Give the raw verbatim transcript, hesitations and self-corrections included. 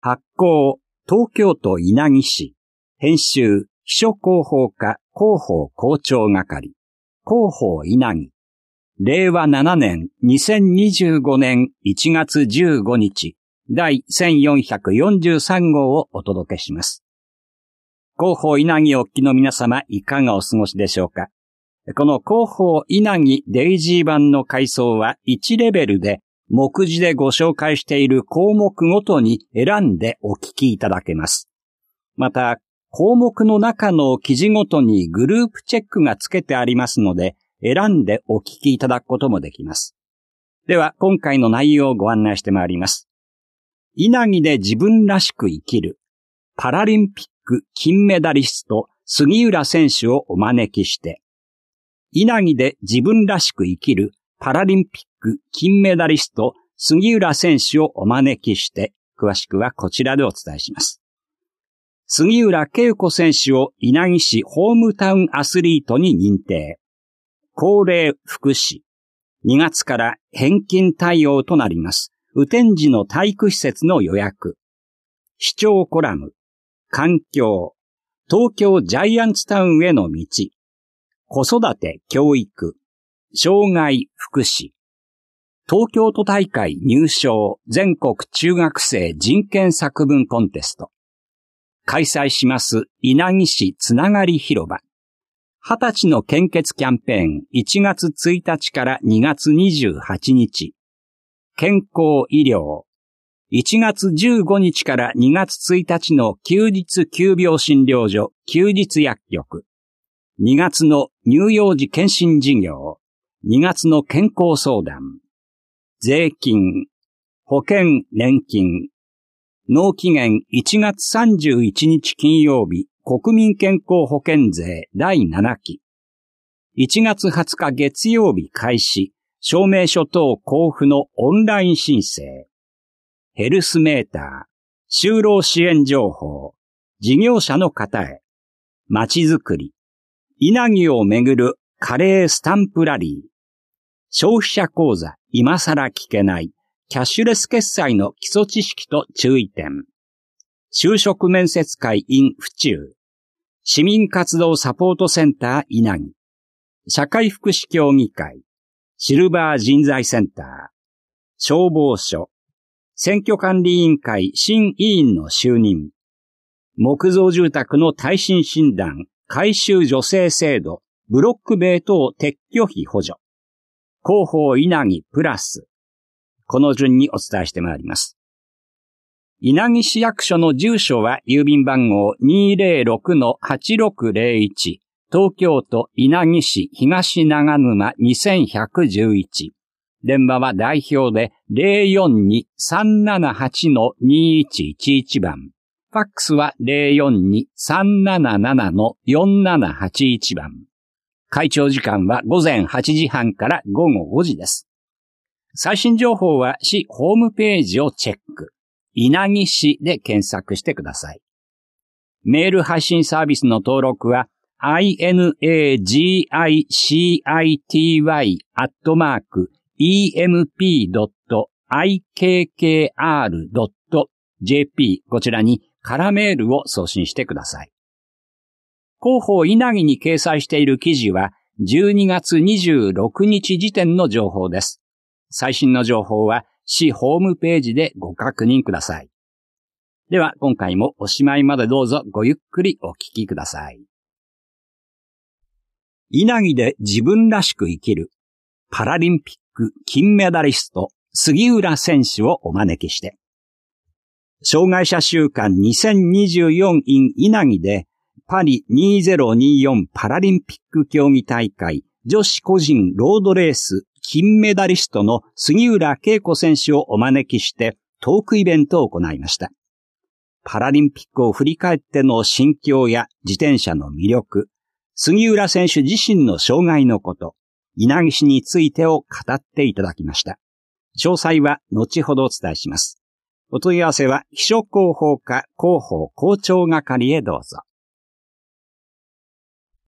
発行、東京都稲城市。編集、秘書広報課広報校長係。広報稲城。れいわななねんにせんにじゅうごねんいちがつじゅうごにち、第せんよんひゃくよんじゅうさんごうをお届けします。広報稲城をお聞きの皆様、いかがお過ごしでしょうか。この広報稲城デイジー版の階層はいちレベルで、目次でご紹介している項目ごとに選んでお聞きいただけます。また、項目の中の記事ごとにグループチェックがつけてありますので、選んでお聞きいただくこともできます。では、今回の内容をご案内してまいります。稲城で自分らしく生きる、パラリンピック金メダリスト杉浦選手をお招きして、稲城で自分らしく生きる、パラリンピック金メダリスト杉浦選手をお招きして、詳しくはこちらでお伝えします。杉浦恵子選手を稲城市ホームタウンアスリートに認定。高齢福祉。にがつから返金対応となります。雨天時の体育施設の予約。市長コラム。環境。東京ジャイアンツタウンへの道。子育て教育。障害福祉。東京都大会入賞全国中学生人権作文コンテスト。開催します稲城市つながり広場。はたちの献血キャンペーンいちがつついたちからにがつにじゅうはちにち。健康医療。いちがつじゅうごにちからにがつついたちの休日急病診療所休日薬局。にがつの乳幼児健診事業。にがつの健康相談。税金。保険年金。納期限いちがつさんじゅういちにち金曜日。国民健康保険税だいななき。いちがつはつか月曜日開始。証明書等交付のオンライン申請。ヘルスメーター。就労支援情報。事業者の方へ。まちづくり。稲城をめぐるカレースタンプラリー。消費者口座今更聞けない。キャッシュレス決済の基礎知識と注意点。就職面接会 in 府中。市民活動サポートセンター稲城。社会福祉協議会。シルバー人材センター。消防署。選挙管理委員会新委員の就任。木造住宅の耐震診断、改修助成制度、ブロック塀等撤去費補助。広報稲城プラス。この順にお伝えしてまいります。稲城市役所の住所は郵便番号 にーぜろろくのはちろくぜろいち、東京都稲城市東長沼にせんひゃくじゅういち。電話は代表で ぜろよんに さんななはち のにいちいちいち 番。ファックスは ぜろよんに さんなななな のよんななはちいち 番。開庁時間はごぜんはちじはんからごごごじです。最新情報は市ホームページをチェック。稲城市で検索してください。メール配信サービスの登録は イナギシティ アットマーク イーエムピー ドット アイケーケーアール ドット ジェーピー こちらに空メールを送信してください。広報稲城に掲載している記事はじゅうにがつにじゅうろくにち時点の情報です。最新の情報は市ホームページでご確認ください。では今回もおしまいまでどうぞごゆっくりお聞きください。稲城で自分らしく生きるパラリンピック金メダリスト杉浦選手をお招きして、障害者週間にせんにじゅうよん in 稲城でパリにせんにじゅうよんパラリンピック競技大会女子個人ロードレース金メダリストの杉浦恵子選手をお招きしてトークイベントを行いました。パラリンピックを振り返っての心境や自転車の魅力、杉浦選手自身の障害のこと、稲城市についてを語っていただきました。詳細は後ほどお伝えします。お問い合わせは秘書広報課広報校長係へどうぞ。